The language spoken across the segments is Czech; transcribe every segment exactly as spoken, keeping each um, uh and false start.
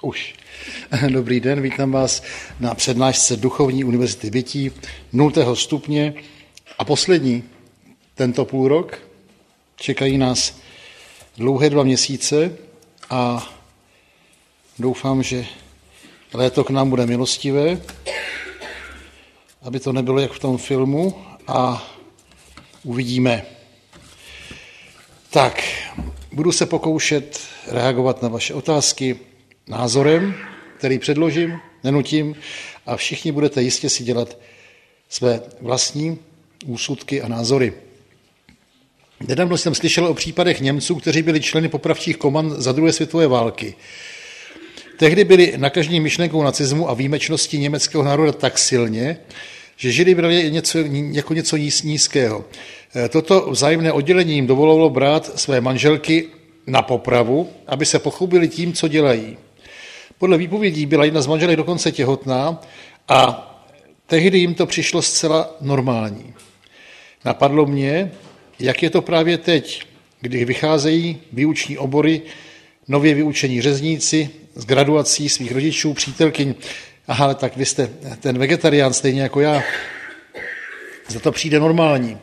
Už. Dobrý den, vítám vás na přednášce Duchovní univerzity Bytí nultého stupně a poslední tento půlrok. Čekají nás dlouhé dva měsíce a doufám, že léto k nám bude milostivé, aby to nebylo jak v tom filmu, a uvidíme. Tak, budu se pokoušet reagovat na vaše otázky názorem, který předložím, nenutím, a všichni budete jistě si dělat své vlastní úsudky a názory. Nedávno jsem slyšel o případech Němců, kteří byli členy popravčích komand za druhé světové války. Tehdy byli nakažení myšlenkou nacismu a výjimečností německého národa tak silně, že Židy brali něco, jako něco nízkého. Toto vzájemné oddělení jim dovolovalo brát své manželky na popravu, aby se pochlubili tím, co dělají. Podle výpovědí byla jedna z manželek dokonce těhotná a tehdy jim to přišlo zcela normální. Napadlo mě, jak je to právě teď, kdy vycházejí výuční obory, nově vyučení řezníci z graduací svých rodičů, přítelkyň. Aha, ale tak vy jste ten vegetarián stejně jako já. Za to přijde normální.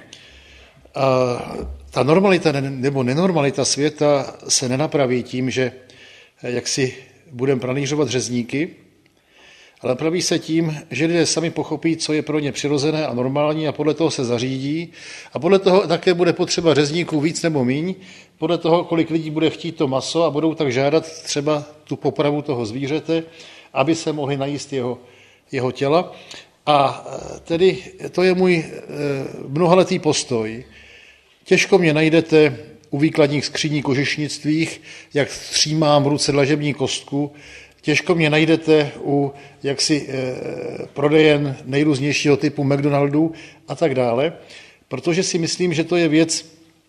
A ta normalita nebo nenormalita světa se nenapraví tím, že jak si budeme pranýřovat řezníky, ale praví se tím, že lidé sami pochopí, co je pro ně přirozené a normální, a podle toho se zařídí. A podle toho také bude potřeba řezníků víc nebo míň, podle toho, kolik lidí bude chtít to maso, a budou tak žádat třeba tu popravu toho zvířete, aby se mohli najíst jeho, jeho těla. A tedy to je můj mnohaletý postoj. Těžko mě najdete u výkladních skříní kožešnictvích, jak střímám v ruce dlažební kostku. Těžko mě najdete u jaksi e, prodejen nejrůznějšího typu McDonaldu a tak dále, protože si myslím, že to je věc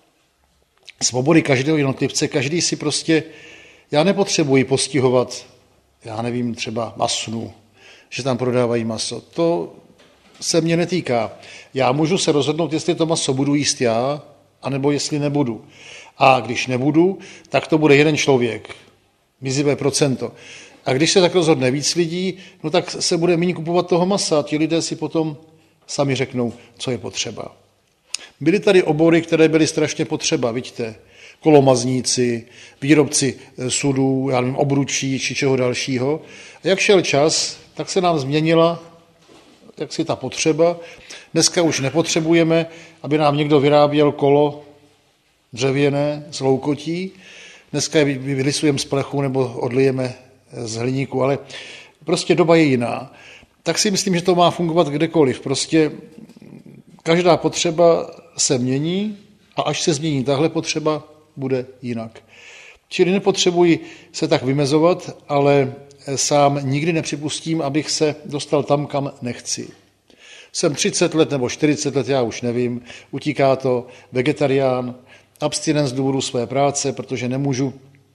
svobody každého jednotlivce. Každý si prostě, já nepotřebuji postihovat, já nevím, třeba masnu, že tam prodávají maso. To se mě netýká. Já můžu se rozhodnout, jestli to maso budu jíst já, anebo jestli nebudu. A když nebudu, tak to bude jeden člověk, mizivé procento. A když se tak rozhodne víc lidí, no tak se bude méně kupovat toho masa. Ti lidé si potom sami řeknou, co je potřeba. Byly tady obory, které byly strašně potřeba, vidíte, kolomazníci, výrobci sudů, já nevím, obručí či čeho dalšího. A jak šel čas, tak se nám změnila jaksi ta potřeba. Dneska už nepotřebujeme, aby nám někdo vyráběl kolo dřevěné z loukotí. Dneska je vylisujeme z plechu nebo odlijeme z hliníku, ale prostě doba je jiná. Tak si myslím, že to má fungovat kdekoliv. Prostě každá potřeba se mění a až se změní tahle potřeba, bude jinak. Čili nepotřebuji se tak vymezovat, ale sám nikdy nepřipustím, abych se dostal tam, kam nechci. Jsem třicet let nebo čtyřicet let, já už nevím, utíká to, vegetarián, abstinent z důvodu své práce, protože nemůžu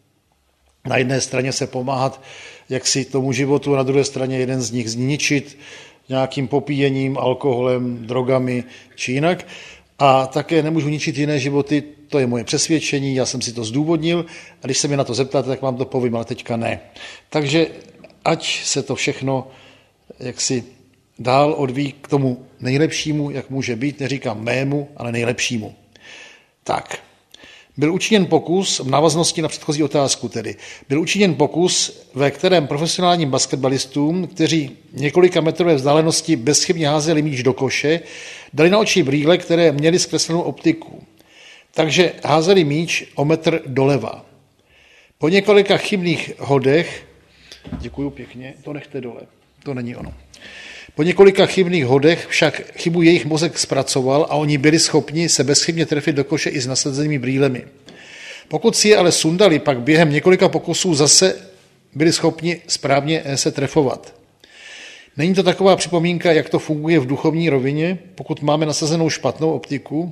na jedné straně se pomáhat jaksi tomu životu, a na druhé straně jeden z nich zničit nějakým popíjením, alkoholem, drogami či jinak. A také nemůžu ničit jiné životy, to je moje přesvědčení, já jsem si to zdůvodnil, a když se mi na to zeptáte, tak vám to povím, ale teďka ne. Takže ať se to všechno jaksi dál odvíjí k tomu nejlepšímu, jak může být, neříkám mému, ale nejlepšímu. Tak, byl učiněn pokus, v návaznosti na předchozí otázku tedy, byl učiněn pokus, ve kterém profesionálním basketbalistům, kteří několika metrové vzdálenosti bezchybně házeli míč do koše, dali na oči brýle, které měly zkreslenou optiku. Takže házeli míč o metr doleva. Po několika chybných hodech, děkuju pěkně, to nechte dole, to není ono. Po několika chybných hodech však chybu jejich mozek zpracoval a oni byli schopni se bezchybně trefit do koše i s nasazenými brýlemi. Pokud si je ale sundali, pak během několika pokusů zase byli schopni správně se trefovat. Není to taková připomínka, jak to funguje v duchovní rovině, pokud máme nasazenou špatnou optiku?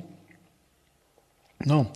No,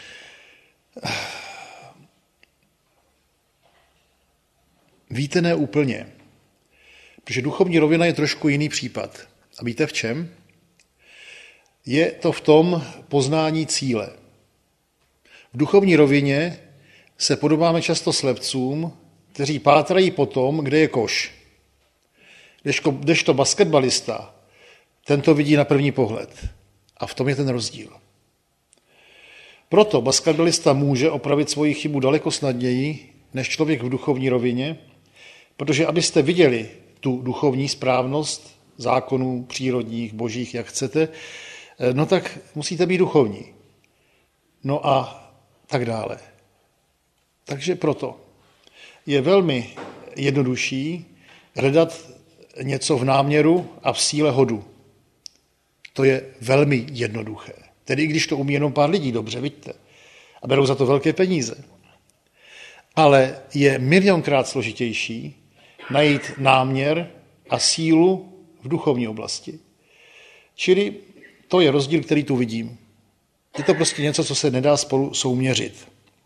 víte, ne úplně. Protože duchovní rovina je trošku jiný případ. A víte v čem? Je to v tom poznání cíle. V duchovní rovině se podobáme často slepcům, kteří pátrají po tom, kde je koš. Kdežto basketbalista, ten to vidí na první pohled. A v tom je ten rozdíl. Proto basketbalista může opravit svoji chybu daleko snadněji než člověk v duchovní rovině, protože abyste viděli tu duchovní správnost zákonů přírodních, božích, jak chcete, no tak musíte být duchovní. No a tak dále. Takže proto je velmi jednodušší hledat něco v náměru a v síle hodu. To je velmi jednoduché. Tedy i když to umí jenom pár lidí, dobře, vidíte. A berou za to velké peníze. Ale je milionkrát složitější najít náměr a sílu v duchovní oblasti. Čili to je rozdíl, který tu vidím. Je to prostě něco, co se nedá spolu souměřit.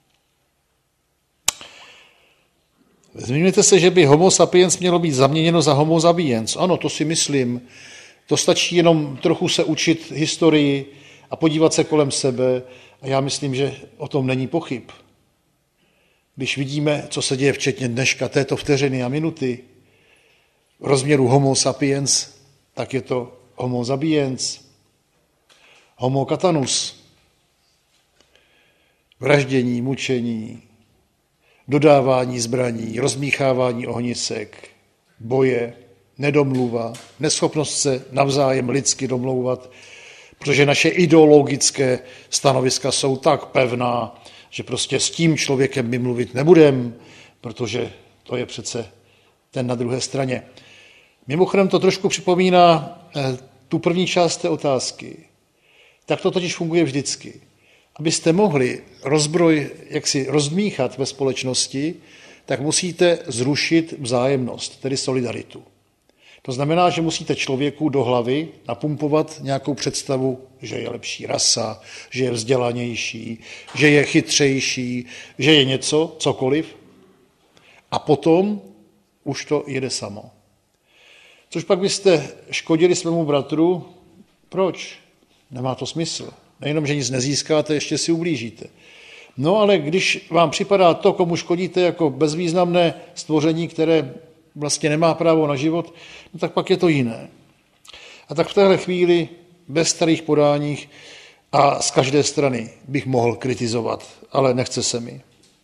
Zmiňujete se, že by homo sapiens mělo být zaměněno za homo sapiens. Ano, to si myslím. To stačí jenom trochu se učit historii a podívat se kolem sebe. A já myslím, že o tom není pochyb. Když vidíme, co se děje včetně dneška, této vteřiny a minuty, v rozměru homo sapiens, tak je to homo sapiens, homo katanus, vraždění, mučení, dodávání zbraní, rozmíchávání ohnisek, boje, nedomluva, neschopnost se navzájem lidsky domlouvat, protože naše ideologické stanoviska jsou tak pevná, že prostě s tím člověkem my mluvit nebudeme, protože to je přece ten na druhé straně. Mimochodem to trošku připomíná tu první část té otázky. Tak to totiž funguje vždycky. Abyste mohli rozbroj jaksi rozmíchat ve společnosti, tak musíte zrušit vzájemnost, tedy solidaritu. To znamená, že musíte člověku do hlavy napumpovat nějakou představu, že je lepší rasa, že je vzdělanější, že je chytřejší, že je něco, cokoliv. A potom už to jede samo. Což pak byste škodili svému bratru. Proč? Nemá to smysl. Nejenom, že nic nezískáte, ještě si ublížíte. No ale když vám připadá to, komu škodíte jako bezvýznamné stvoření, které vlastně nemá právo na život, no tak pak je to jiné. A tak v téhle chvíli, bez starých podáních a z každé strany bych mohl kritizovat, ale nechce se mi.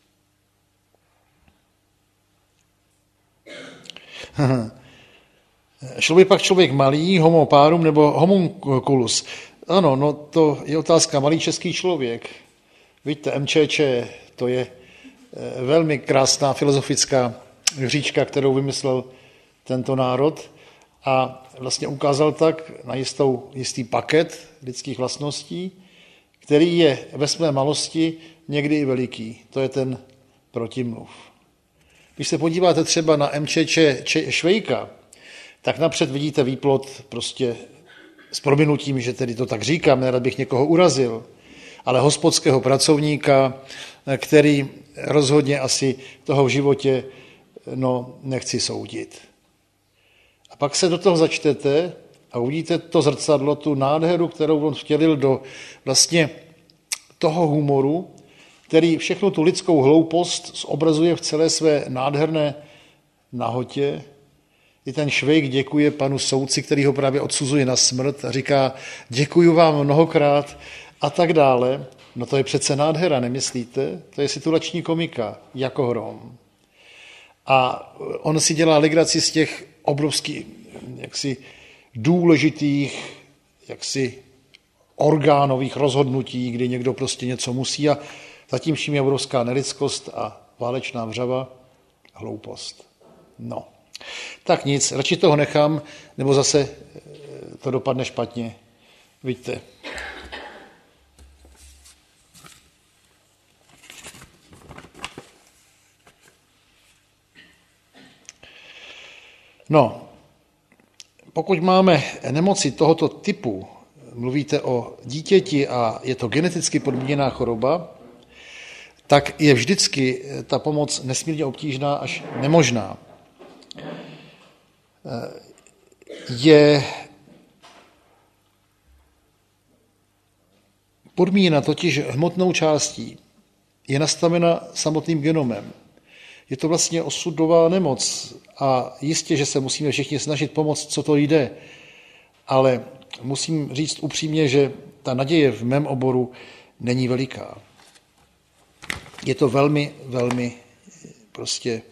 Šel by pak člověk malý, homo párum nebo homunculus. Ano, no to je otázka, malý český člověk. Vidíte, M Č Č, to je velmi krásná filozofická hříčka, kterou vymyslel tento národ a vlastně ukázal tak na jistou, jistý paket lidských vlastností, který je ve své malosti někdy i veliký. To je ten protimluv. Když se podíváte třeba na M Č Č Švejka, tak napřed vidíte výplod prostě s prominutím, že tedy to tak říkám, nerad bych někoho urazil, ale hospodského pracovníka, který rozhodně asi toho v životě no, nechci soudit. A pak se do toho začtete a uvidíte to zrcadlo, tu nádheru, kterou on vtělil do vlastně toho humoru, který všechnu tu lidskou hloupost zobrazuje v celé své nádherné nahotě. I ten Švejk děkuje panu soudci, který ho právě odsuzuje na smrt a říká, děkuju vám mnohokrát a tak dále. No to je přece nádhera, nemyslíte? To je situační komika, jako hrom. A on si dělá legraci z těch obrovských, jaksi důležitých, jaksi orgánových rozhodnutí, kdy někdo prostě něco musí a zatím vším je obrovská nelidskost a válečná vřava, hloupost. No. Tak nic, radši toho nechám, nebo zase to dopadne špatně. Vidíte. No, pokud máme nemoci tohoto typu, mluvíte o dítěti a je to geneticky podmíněná choroba, tak je vždycky ta pomoc nesmírně obtížná až nemožná. Je podmíněna totiž hmotnou částí, je nastavena samotným genomem. Je to vlastně osudová nemoc a jistě, že se musíme všichni snažit pomoct, co to jde, ale musím říct upřímně, že ta naděje v mém oboru není veliká. Je to velmi, velmi prostě...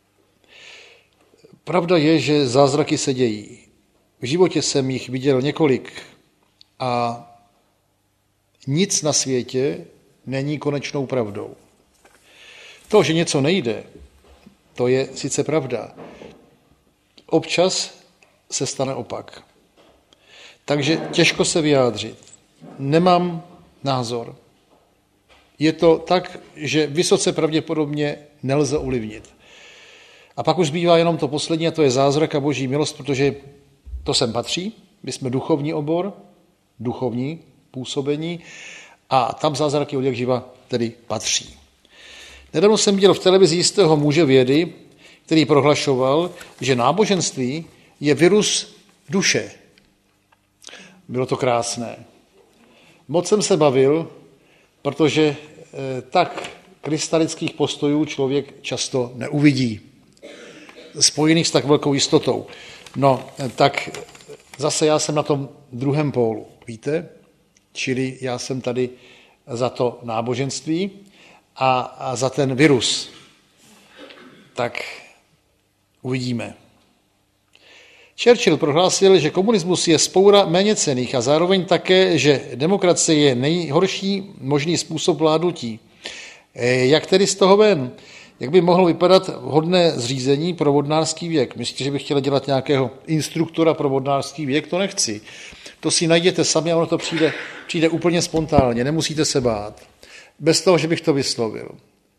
Pravda je, že zázraky se dějí. V životě jsem jich viděl několik a nic na světě není konečnou pravdou. To, že něco nejde, to je sice pravda. Občas se stane opak. Takže těžko se vyjádřit. Nemám názor. Je to tak, že vysoce pravděpodobně nelze ovlivnit. A pak už zbývá jenom to poslední, a to je zázrak a boží milost, protože to sem patří. My jsme duchovní obor, duchovní působení a tam zázraky od jak živa tedy patří. Nedávno jsem viděl v televizi jistého muže vědy, který prohlašoval, že náboženství je virus duše. Bylo to krásné. Moc jsem se bavil, protože tak krystalických postojů člověk často neuvidí. Spojených s tak velkou jistotou. No, tak zase já jsem na tom druhém pólu, víte? Čili já jsem tady za to náboženství a, a za ten virus. Tak uvidíme. Churchill prohlásil, že komunismus je spoura méněcenných a zároveň také, že demokracie je nejhorší možný způsob vládnutí. Jak tedy z toho ven? Jak by mohlo vypadat vhodné zřízení pro vodnářský věk? Myslíte, že bych chtěla dělat nějakého instruktora pro vodnářský věk? To nechci. To si najděte sami a ono to přijde, přijde úplně spontánně. Nemusíte se bát. Bez toho, že bych to vyslovil.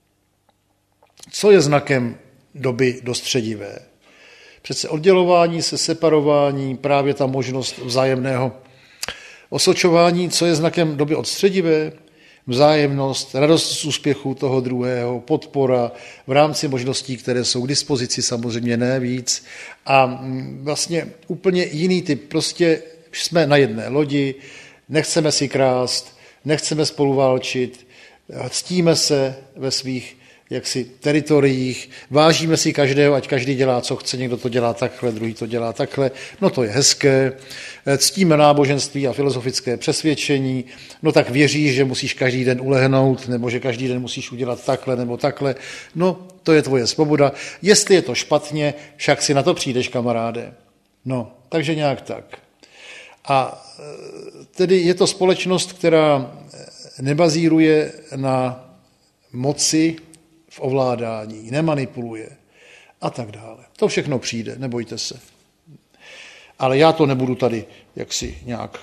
Co je znakem doby dostředivé? Přece oddělování se, separování, právě ta možnost vzájemného osočování. Co je znakem doby odstředivé? Vzájemnost, radost z úspěchu toho druhého, podpora v rámci možností, které jsou k dispozici, samozřejmě ne víc. A vlastně úplně jiný typ. Prostě jsme na jedné lodi, nechceme si krást, nechceme spolu válčit, ctíme se ve svých jaksi teritoriích, vážíme si každého, ať každý dělá, co chce, někdo to dělá takhle, druhý to dělá takhle, no to je hezké, ctíme náboženství a filozofické přesvědčení, no tak věříš, že musíš každý den ulehnout, nebo že každý den musíš udělat takhle nebo takhle, no to je tvoje svoboda, jestli je to špatně, však si na to přijdeš, kamaráde. No, takže nějak tak. A tedy je to společnost, která nebazíruje na moci, v ovládání, nemanipuluje a tak dále. To všechno přijde, nebojte se. Ale já to nebudu tady jaksi nějak...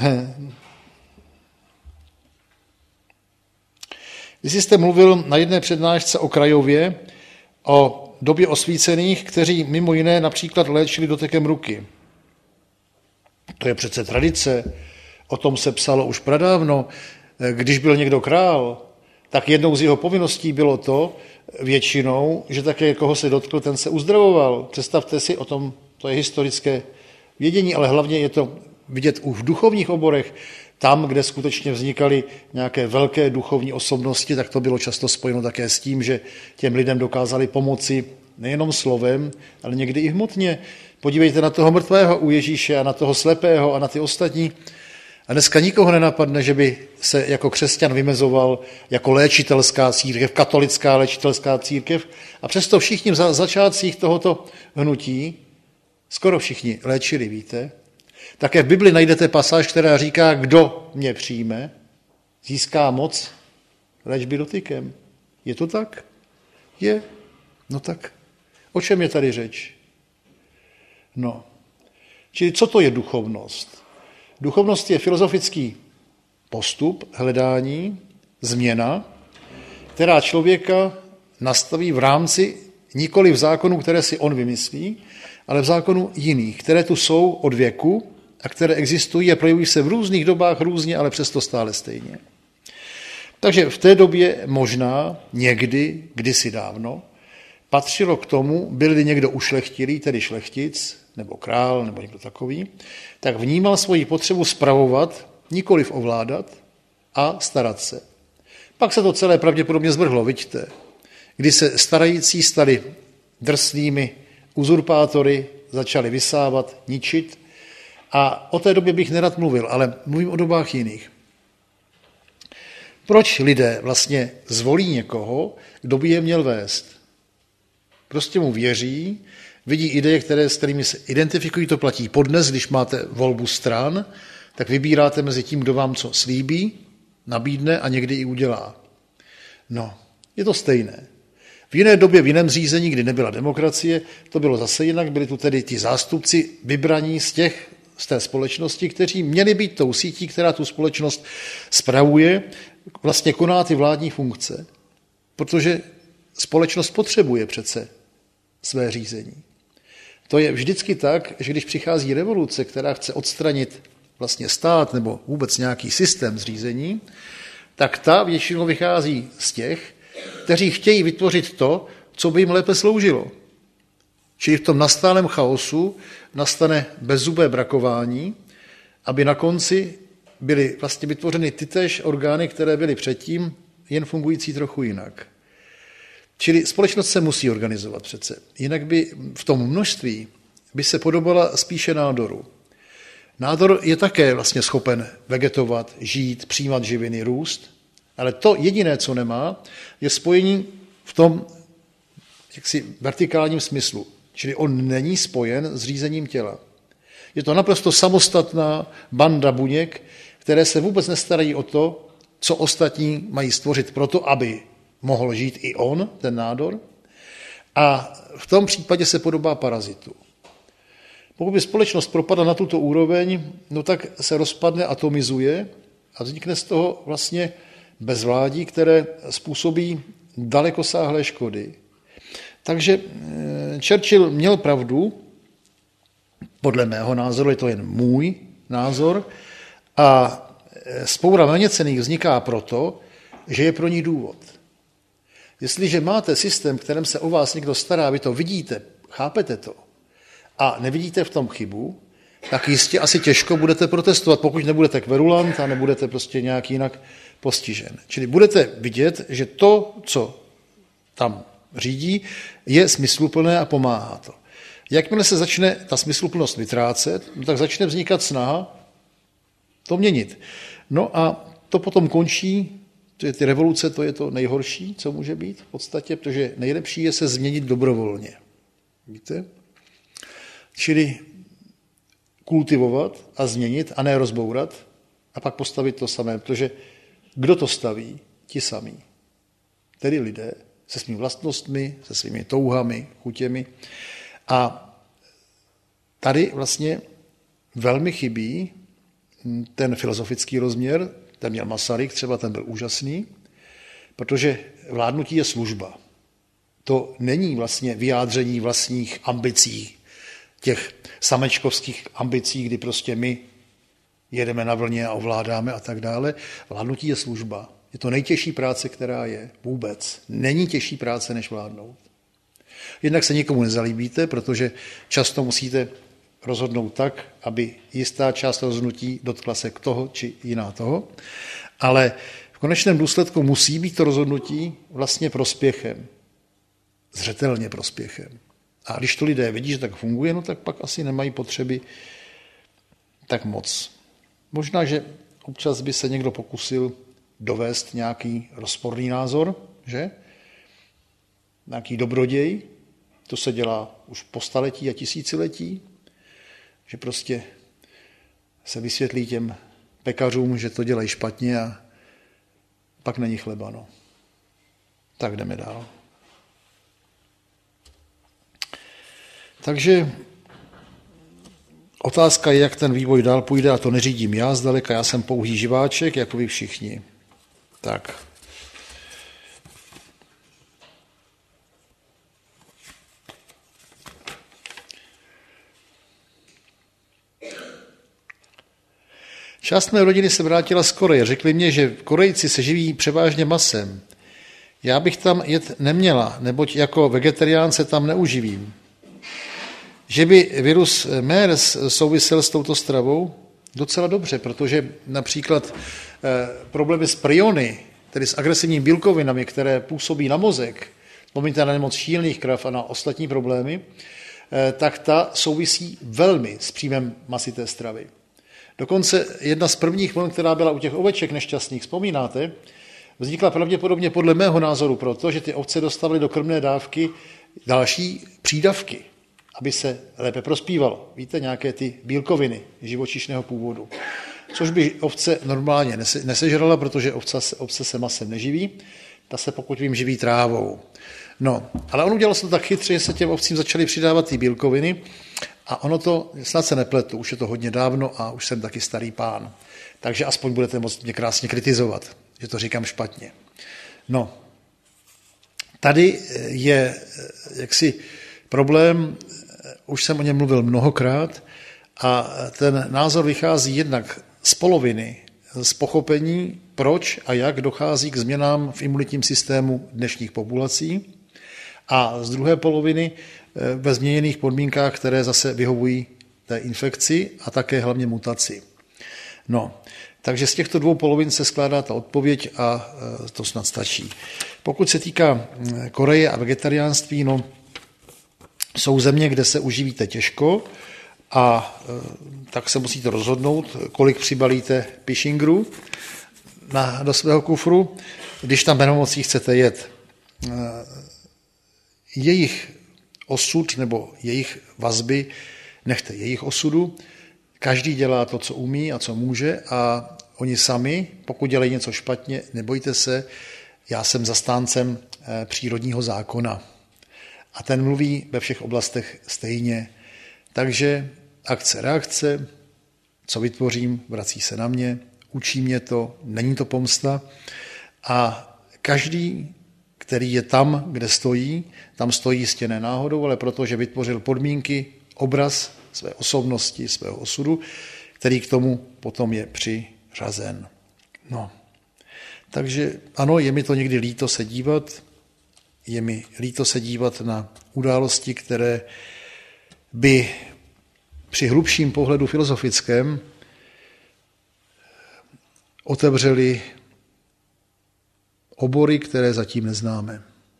Když jste mluvil na jedné přednášce o Krajově, o době osvícených, kteří mimo jiné například léčili dotekem ruky. To je přece tradice, o tom se psalo už pradávno. Když byl někdo král, tak jednou z jeho povinností bylo to, většinou, že také koho se dotkl, ten se uzdravoval. Představte si, o tom, to je historické vědění, ale hlavně je to vidět už v duchovních oborech, tam, kde skutečně vznikaly nějaké velké duchovní osobnosti, tak to bylo často spojeno také s tím, že těm lidem dokázali pomoci nejenom slovem, ale někdy i hmotně. Podívejte na toho mrtvého u Ježíše a na toho slepého a na ty ostatní. A dneska nikoho nenapadne, že by se jako křesťan vymezoval jako léčitelská církev, katolická léčitelská církev. A přesto všichni v začátcích tohoto hnutí, skoro všichni léčili, víte. Také v Bibli najdete pasáž, která říká, kdo mě přijme, získá moc léčby dotykem. Je to tak? Je. No tak, o čem je tady řeč? No, čili co to je duchovnost? Duchovnost je filozofický postup, hledání, změna, která člověka nastaví v rámci nikoli v zákonu, které si on vymyslí, ale v zákonu jiných, které tu jsou od věku a které existují a projevují se v různých dobách různě, ale přesto stále stejně. Takže v té době možná někdy, kdysi dávno, patřilo k tomu, byl-li někdo ušlechtilý, tedy šlechtic, nebo král, nebo někdo takový, tak vnímal svoji potřebu spravovat, nikoliv ovládat a starat se. Pak se to celé pravděpodobně zvrhlo, vidíte. kdy se starající stali drsnými uzurpátory, začali vysávat, ničit. A o té době bych nerad mluvil, ale mluvím o dobách jiných. Proč lidé vlastně zvolí někoho, kdo by je měl vést? Prostě mu věří, vidí ideje, které, s kterými se identifikují, to platí podnes, když máte volbu stran, tak vybíráte mezi tím, kdo vám co slíbí, nabídne a někdy i udělá. No, je to stejné. V jiné době, v jiném řízení, kdy nebyla demokracie, to bylo zase jinak, byli tu tedy ti zástupci vybraní z těch, z té společnosti, kteří měli být tou sítí, která tu společnost spravuje, vlastně koná ty vládní funkce, protože společnost potřebuje přece své řízení. To je vždycky tak, že když přichází revoluce, která chce odstranit vlastně stát nebo vůbec nějaký systém zřízení, tak ta většinou vychází z těch, kteří chtějí vytvořit to, co by jim lépe sloužilo. Čili v tom nastálém chaosu nastane bezzubé brakování, aby na konci byly vlastně vytvořeny tytéž orgány, které byly předtím, jen fungující trochu jinak. Čili společnost se musí organizovat přece. Jinak by v tom množství by se podobala spíše nádoru. Nádor je také vlastně schopen vegetovat, žít, přijímat živiny, růst, ale to jediné, co nemá, je spojení v tom jaksi vertikálním smyslu. Čili on není spojen s řízením těla. Je to naprosto samostatná banda buněk, které se vůbec nestarají o to, co ostatní mají stvořit proto, aby mohl žít i on, ten nádor. A v tom případě se podobá parazitu. Pokud by společnost propadla na tuto úroveň, no tak se rozpadne, atomizuje a vznikne z toho vlastně bezvládí, které způsobí dalekosáhlé škody. Takže Churchill měl pravdu, podle mého názoru, je to jen můj názor, a spoura méněcenných vzniká proto, že je pro ní důvod. Jestliže máte systém, kterém se o vás někdo stará, vy to vidíte, chápete to, a nevidíte v tom chybu, tak jistě asi těžko budete protestovat, pokud nebudete kverulant a nebudete prostě nějak jinak postižen. Čili budete vidět, že to, co tam řídí, je smysluplné a pomáhá to. Jakmile se začne ta smysluplnost vytrácet, tak začne vznikat snaha to měnit. No a to potom končí, to je ty revoluce, to je to nejhorší, co může být v podstatě, protože nejlepší je se změnit dobrovolně. Víte? Čili kultivovat a změnit a ne rozbourat a pak postavit to samé, protože kdo to staví? Ti samí. Tedy lidé se svými vlastnostmi, se svými touhami, chutěmi. A tady vlastně velmi chybí ten filozofický rozměr, ten měl Masaryk, třeba ten byl úžasný, protože vládnutí je služba. To není vlastně vyjádření vlastních ambicí, těch samečkovských ambicí, kdy prostě my jedeme na vlně a ovládáme a tak dále. Vládnutí je služba. Je to nejtěžší práce, která je vůbec. Není těžší práce, než vládnout. Jednak se nikomu nezalíbíte, protože často musíte rozhodnout tak, aby jistá část rozhodnutí dotkla se k toho či jiná toho, ale v konečném důsledku musí být to rozhodnutí vlastně prospěchem. Zřetelně prospěchem. A když to lidé vidí, že tak funguje, no tak pak asi nemají potřeby tak moc. Možná, že občas by se někdo pokusil dovést nějaký rozporný názor, že? Nějaký dobroděj, to se dělá už po staletí a tisíciletí, že prostě se vysvětlí těm pekařům, že to dělají špatně a pak není chleba. No. Tak jdeme dál. Takže otázka je, jak ten vývoj dál půjde, a to neřídím já zdaleka, já jsem pouhý živáček, jako vy všichni. Tak. Část mé rodiny se vrátila z Koreje. Řekli mě, že Korejci se živí převážně masem. Já bych tam jet neměla, neboť jako vegetarián se tam neuživím. Že by virus MERS souvisel s touto stravou? Docela dobře, protože například eh, problémy s priony, tedy s agresivními bílkovinami, které působí na mozek, vzpomínáte na nemoc šílených krav a na ostatní problémy, tak ta souvisí velmi s příjmem masité stravy. Dokonce jedna z prvních vln, která byla u těch oveček nešťastných, vzpomínáte, vznikla pravděpodobně podle mého názoru proto, že ty ovce dostávaly do krmné dávky další přídavky, aby se lépe prospívalo. Víte, nějaké ty bílkoviny živočišného původu. Což by ovce normálně nesežrala, protože ovce, ovce se masem neživí, ta se pokud vím živí trávou. No, ale on udělal se to tak chytře, že se těm ovcím začaly přidávat ty bílkoviny a ono to, snad se nepletu, už je to hodně dávno a už jsem taky starý pán. Takže aspoň budete moct mě krásně kritizovat, že to říkám špatně. No, tady je jaksi problém, už jsem o něm mluvil mnohokrát a ten názor vychází jednak z poloviny, z pochopení, proč a jak dochází k změnám v imunitním systému dnešních populací a z druhé poloviny ve změněných podmínkách, které zase vyhovují té infekci a také hlavně mutaci. No, takže z těchto dvou polovin se skládá ta odpověď a to snad stačí. Pokud se týká Koreje a vegetariánství, no, jsou země, kde se uživíte těžko a tak se musíte rozhodnout, kolik přibalíte pishingru na, do svého kufru, když tam nemocí chcete jet. Jejich osud nebo jejich vazby nechte jejich osudu. Každý dělá to, co umí a co může a oni sami, pokud dělají něco špatně, nebojte se, já jsem zastáncem přírodního zákona. A ten mluví ve všech oblastech stejně. Takže akce, reakce, co vytvořím, vrací se na mě, učí mě to, není to pomsta. A každý, který je tam, kde stojí, tam stojí jistě ne náhodou, ale protože vytvořil podmínky, obraz své osobnosti, svého osudu, který k tomu potom je přiřazen. No. Takže ano, je mi to někdy líto se dívat, je mi líto se dívat na události, které by při hlubším pohledu filozofickém otevřely obory, které zatím neznáme.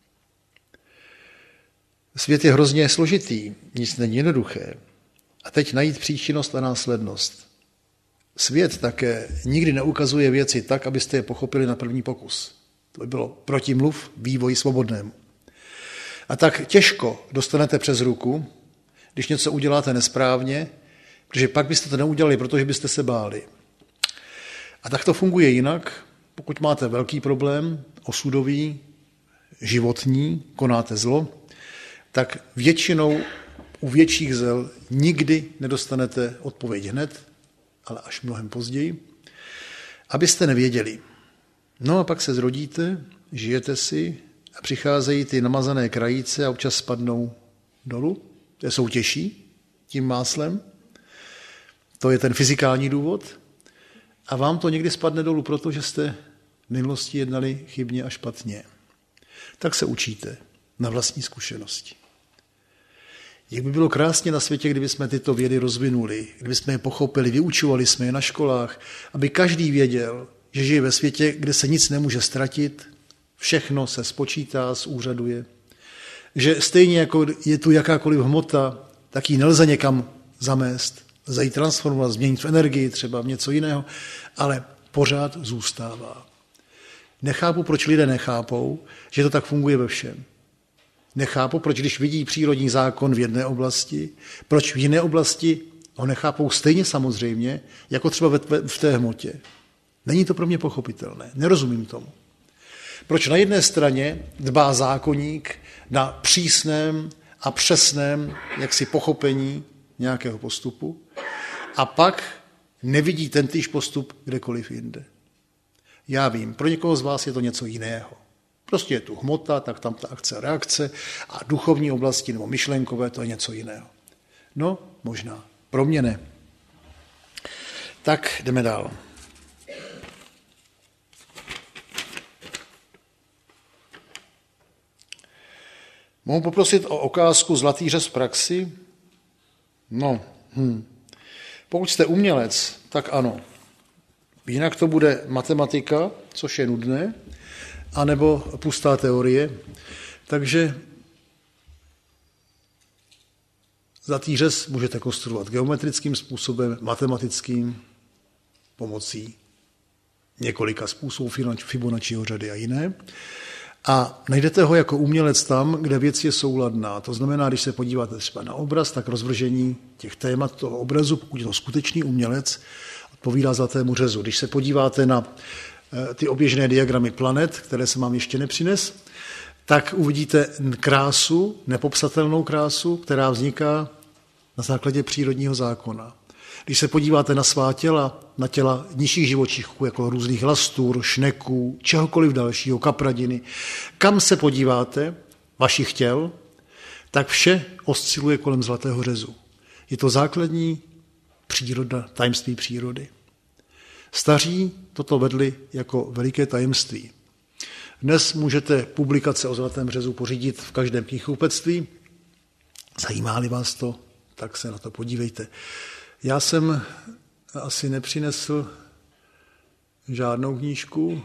Svět je hrozně složitý, nic není jednoduché. A teď najít příčinnost a následnost. Svět také nikdy neukazuje věci tak, abyste je pochopili na první pokus. To by bylo protimluv vývoji svobodnému. A tak těžko dostanete přes ruku, když něco uděláte nesprávně, protože pak byste to neudělali, protože byste se báli. A tak to funguje jinak, pokud máte velký problém, osudový, životní, konáte zlo, tak většinou u větších zel nikdy nedostanete odpověď hned, ale až mnohem později, abyste nevěděli. No a pak se zrodíte, žijete si a přicházejí ty namazané krajíce a občas spadnou dolů. To jsou těžší tím máslem. To je ten fyzikální důvod. A vám to někdy spadne dolů, protože jste v minulosti jednali chybně a špatně. Tak se učíte na vlastní zkušenosti. Jak by bylo krásně na světě, kdyby jsme tyto vědy rozvinuli, kdyby jsme je pochopili, vyučovali jsme je na školách, aby každý věděl, že žije ve světě, kde se nic nemůže ztratit, všechno se spočítá, zúřaduje, že stejně jako je tu jakákoliv hmota, tak ji nelze někam zamést, lze ji transformovat, změnit v energii, třeba v něco jiného, ale pořád zůstává. Nechápu, proč lidé nechápou, že to tak funguje ve všem. Nechápu, proč když vidí přírodní zákon v jedné oblasti, proč v jiné oblasti ho nechápou stejně samozřejmě, jako třeba v té hmotě. Není to pro mě pochopitelné, nerozumím tomu. Proč na jedné straně dbá zákoník na přísném a přesném jaksi pochopení nějakého postupu a pak nevidí tentýž postup kdekoliv jinde. Já vím, pro někoho z vás je to něco jiného. Prostě je tu hmota, tak tam ta akce a reakce a duchovní oblasti nebo myšlenkové, to je něco jiného. No, možná. Pro mě ne. Tak jdeme dál. Mohu poprosit o ukázku zlatý řez v praxi? No, hm. Pokud jste umělec, tak ano. Jinak to bude matematika, což je nudné, anebo pustá teorie. Takže zlatý řez můžete konstruovat geometrickým způsobem, matematickým, pomocí několika způsobů Fibonacciho řady a jiné. A najdete ho jako umělec tam, kde věc je souladná. To znamená, když se podíváte třeba na obraz, tak rozvržení těch témat toho obrazu, pokud je to skutečný umělec, odpovídá zlatému řezu. Když se podíváte na ty oběžné diagramy planet, které se vám ještě nepřines, tak uvidíte krásu, nepopsatelnou krásu, která vzniká na základě přírodního zákona. Když se podíváte na svá těla, na těla nižších živočichů, jako různých lastur, šneků, čehokoliv dalšího, kapradiny, kam se podíváte, vašich těl, tak vše osciluje kolem zlatého řezu. Je to základní příroda, tajemství přírody. Staří toto vedli jako veliké tajemství. Dnes můžete publikace o zlatém řezu pořídit v každém knihkupectví. Zajímá-li vás to, tak se na to podívejte. Já jsem asi nepřinesl žádnou knížku.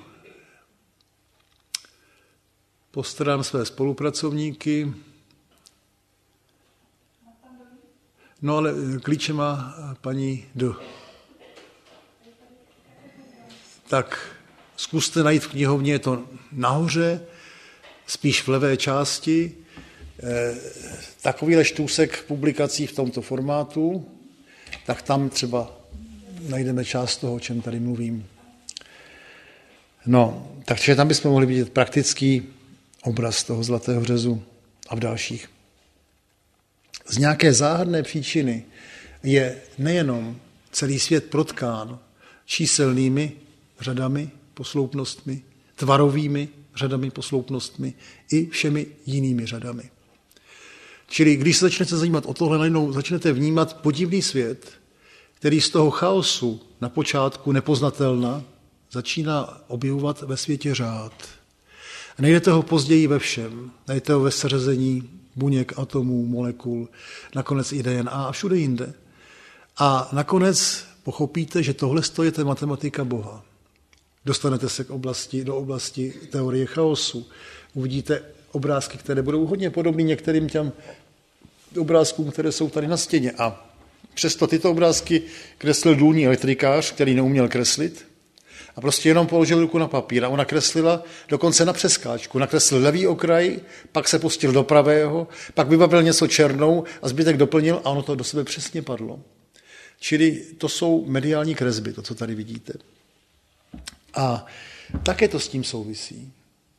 Postarám své spolupracovníky. No ale klíče má paní D. Tak zkuste najít v knihovně, je to nahoře, spíš v levé části, takovýhle štůsek publikací v tomto formátu, tak tam třeba najdeme část toho, o čem tady mluvím. No, takže tam bychom mohli vidět praktický obraz toho zlatého řezu a v dalších. Z nějaké záhadné příčiny je nejenom celý svět protkán číselnými řadami, posloupnostmi, tvarovými řadami, posloupnostmi i všemi jinými řadami. Čili když se začnete zajímat o tohle, najednou začnete vnímat podivný svět, který z toho chaosu na počátku nepoznatelná začíná objevovat ve světě řád. A najdete ho později ve všem. Najdete ho ve seřazení buněk, atomů, molekul, nakonec i D N A a všude jinde. A nakonec pochopíte, že tohle je ta matematika Boha. Dostanete se k oblasti, do oblasti teorie chaosu. Uvidíte obrázky, které budou hodně podobné některým těm obrázkům, které jsou tady na stěně. A přesto tyto obrázky kreslil důlní elektrikář, který neuměl kreslit, a prostě jenom položil ruku na papír a ona kreslila dokonce na přeskáčku. Nakreslil levý okraj, pak se pustil do pravého, pak vybavil něco černou a zbytek doplnil a ono to do sebe přesně padlo. Čili to jsou mediální kresby, to, co tady vidíte. A také to s tím souvisí.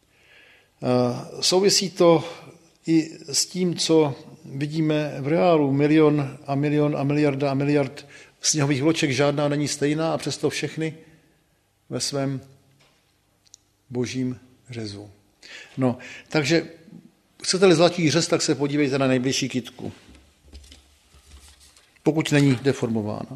Souvisí to i s tím, co vidíme v reálu. Milion a milion a miliarda a miliard sněhových vloček, žádná není stejná a přesto všechny ve svém božím řezu. No, takže chcete-li zlatý řez, tak se podívejte na nejbližší kytku. Pokud není deformována.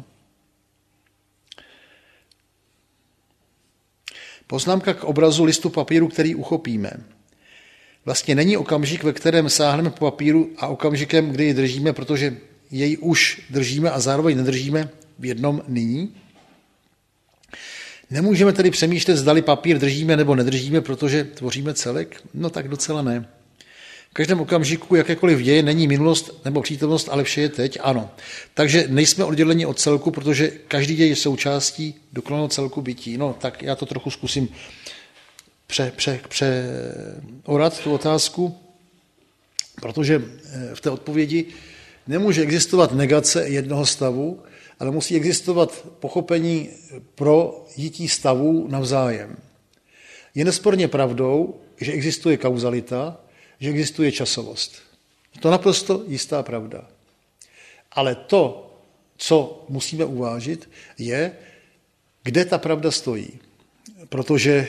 Poznámka k obrazu listu papíru, který uchopíme. Vlastně není okamžik, ve kterém sáhneme po papíru a okamžikem, kdy ji držíme, protože jej už držíme a zároveň nedržíme v jednom nyní. Nemůžeme tedy přemýšlet, zdali papír držíme nebo nedržíme, protože tvoříme celek? No tak docela ne. V každém okamžiku jakékoliv děje není minulost nebo přítomnost, ale vše je teď, ano. Takže nejsme odděleni od celku, protože každý děj je součástí dokonalého celku bytí. No tak já to trochu zkusím pře, pře, přeorat tu otázku, protože v té odpovědi nemůže existovat negace jednoho stavu, ale musí existovat pochopení pro jití stavů navzájem. Je nesporně pravdou, že existuje kauzalita, že existuje časovost. To naprosto jistá pravda. Ale to, co musíme uvážit, je, kde ta pravda stojí. Protože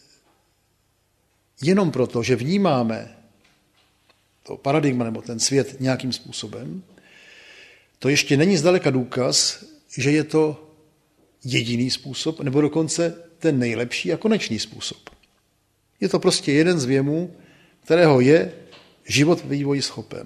jenom proto, že vnímáme to paradigma nebo ten svět nějakým způsobem, to ještě není zdaleka důkaz, že je to jediný způsob, nebo dokonce ten nejlepší a konečný způsob. Je to prostě jeden z věmů, kterého je život ve vývoji schopen.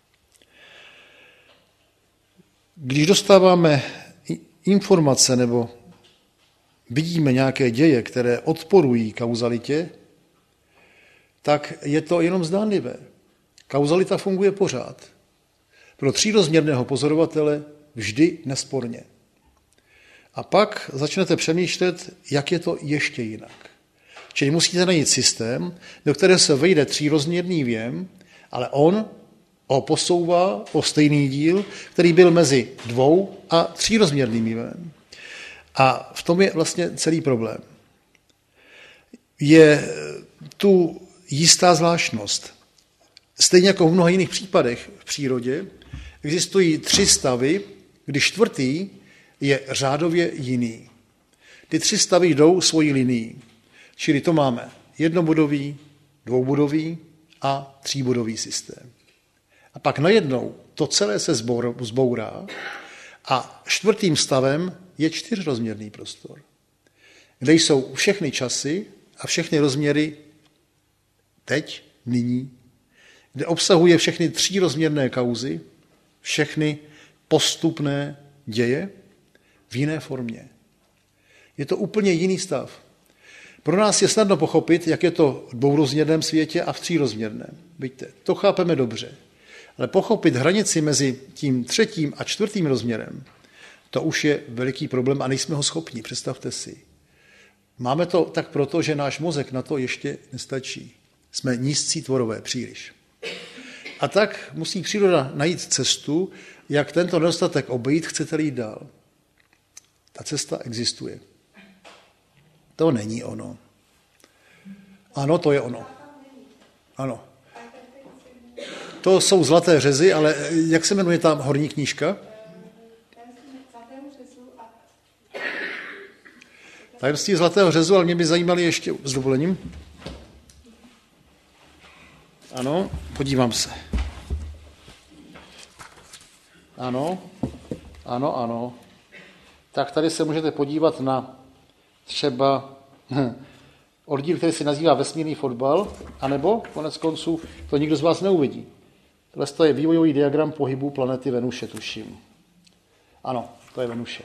Když dostáváme informace nebo vidíme nějaké děje, které odporují kauzalitě, tak je to jenom zdánlivé. Kauzalita funguje pořád. Pro třírozměrného pozorovatele vždy nesporně. A pak začnete přemýšlet, jak je to ještě jinak. Čili musíte najít systém, do kterého se vejde třírozměrný věm, ale on ho posouvá o stejný díl, který byl mezi dvou a třírozměrným věmem. A v tom je vlastně celý problém. Je tu jistá zvláštnost. Stejně jako v mnoha jiných případech v přírodě existují tři stavy, kdy čtvrtý je řádově jiný. Ty tři stavy jdou svojí linií. Čili to máme jednobodový, dvoubodový a tříbodový systém. A pak najednou to celé se zbourá a čtvrtým stavem je čtyřrozměrný prostor, kde jsou všechny časy a všechny rozměry teď, nyní, kde obsahuje všechny třírozměrné kauzy, všechny postupné děje v jiné formě. Je to úplně jiný stav. Pro nás je snadno pochopit, jak je to v dvourozměrném světě a v třírozměrném. Vidíte, to chápeme dobře. Ale pochopit hranici mezi tím třetím a čtvrtým rozměrem, to už je veliký problém a nejsme ho schopni, představte si. Máme to tak proto, že náš mozek na to ještě nestačí. Jsme nízcí tvorové příliš. A tak musí příroda najít cestu, jak tento nedostatek obejít, chcete-li jít dál. Ta cesta existuje. To není ono. Ano, to je ono. Ano. To jsou zlaté řezy, ale jak se jmenuje ta horní knížka? Tajemství zlatého řezu, ale mě by zajímaly ještě s dovolením. Ano, podívám se. Ano, ano, ano. Tak tady se můžete podívat na třeba oddíl, který se nazývá vesmírný fotbal, anebo konec konců to nikdo z vás neuvidí. Tohle je vývojový diagram pohybu planety Venuše, tuším. Ano, to je Venuše.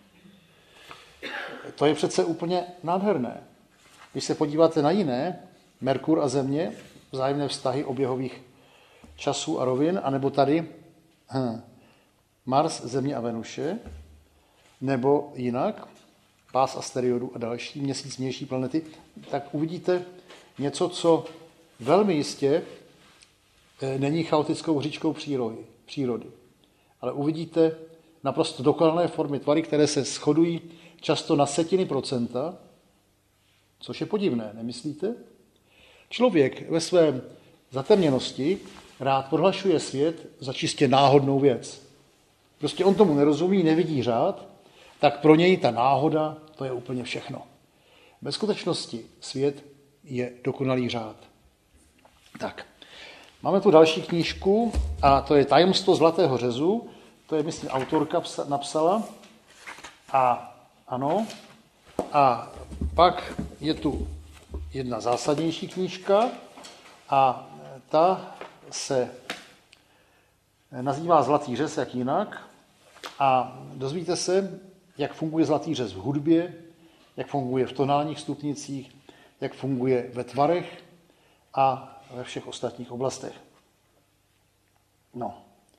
To je přece úplně nádherné. Když se podíváte na jiné, Merkur a Země, vzájemné vztahy oběhových časů a rovin, anebo tady hm, Mars, Země a Venuše, nebo jinak, pás asteroidů a další, měsíc, vnější planety, tak uvidíte něco, co velmi jistě není chaotickou hříčkou přírody, přírody. Ale uvidíte naprosto dokonalé formy tvary, které se shodují často na setiny procenta, což je podivné, nemyslíte? Člověk ve své zatemněnosti rád prohlašuje svět za čistě náhodnou věc. Prostě on tomu nerozumí, nevidí řád, tak pro něj ta náhoda, to je úplně všechno. Ve skutečnosti svět je dokonalý řád. Tak, máme tu další knížku a to je Tajemstvo zlatého řezu. To je, myslím, autorka napsala. A ano, a pak je tu jedna zásadnější knížka a ta se nazývá Zlatý řez, jak jinak. A dozvíte se, jak funguje zlatý řez v hudbě, jak funguje v tonálních stupnicích, jak funguje ve tvarech a ve všech ostatních oblastech. No.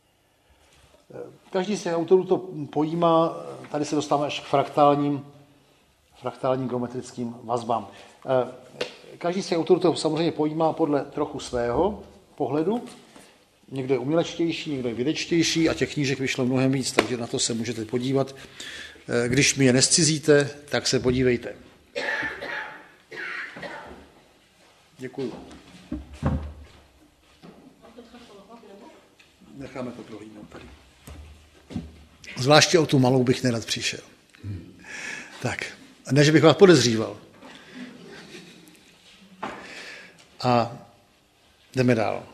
Každý z těch autorů to pojímá, tady se dostáváme až k fraktálním, fraktálním geometrickým vazbám. Každý z těch autorů to samozřejmě pojímá podle trochu svého pohledu. Někdo je umělečtější, někdo je vědečtější a těch knížek vyšlo mnohem víc, takže na to se můžete podívat. Když mi je nescizíte, tak se podívejte. Děkuju. Necháme to prohlídnout tady. Zvláště o tu malou bych nerad přišel. Tak, ne, že bych vás podezříval. A jdeme dál.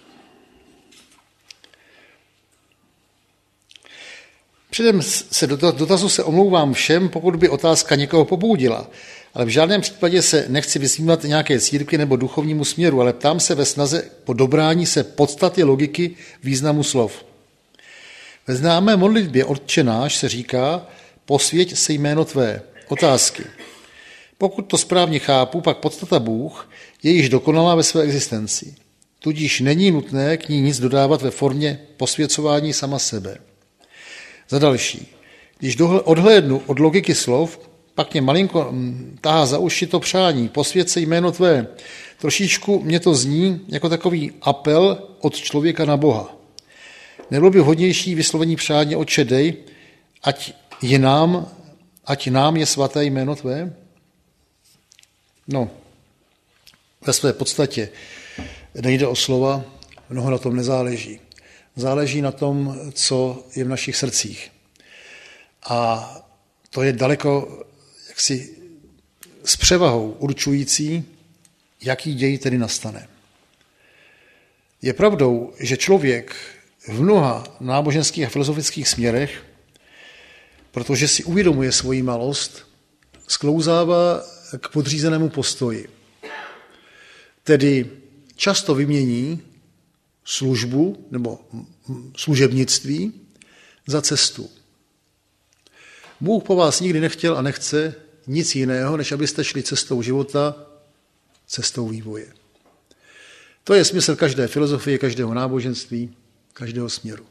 Předem se dotazu se omlouvám všem, pokud by otázka někoho poboudila, ale v žádném případě se nechci vysmívat nějaké církvi nebo duchovnímu směru, ale ptám se ve snaze po dobrání se podstaty logiky významu slov. Ve známé modlitbě Otče náš se říká, posvěť se jméno tvé. Otázky. Pokud to správně chápu, pak podstata Bůh je již dokonalá ve své existenci. Tudíž není nutné k ní nic dodávat ve formě posvěcování sama sebe. Za další, když odhlédnu od logiky slov, pak mě malinko tahá za uši to přání, posvěd se jméno tvé. Trošičku mě to zní jako takový apel od člověka na Boha. Nebylo by vhodnější vyslovení přání Otče dej, ať je nám, ať nám je svaté jméno tvé? No, ve své podstatě nejde o slova, mnoho na tom nezáleží. Záleží na tom, co je v našich srdcích. A to je daleko jaksi s převahou určující, jaký děj tedy nastane. Je pravdou, že člověk v mnoha náboženských a filozofických směrech, protože si uvědomuje svoji malost, sklouzává k podřízenému postoji. Tedy často vymění službu nebo služebnictví za cestu. Bůh po vás nikdy nechtěl a nechce nic jiného, než abyste šli cestou života, cestou vývoje. To je smysl každé filozofie, každého náboženství, každého směru.